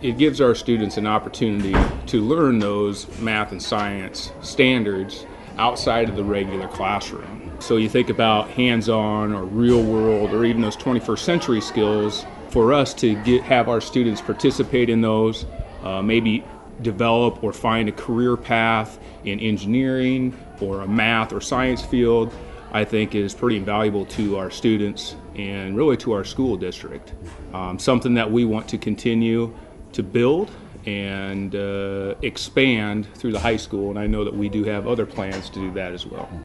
it gives our students an opportunity to learn those math and science standards outside of the regular classroom. So you think about hands-on or real world or even those 21st century skills, for us to have our students participate in those, maybe develop or find a career path in engineering or a math or science field, I think is pretty invaluable to our students and really to our school district. Something that we want to continue to build and expand through the high school, and I know that we do have other plans to do that as well.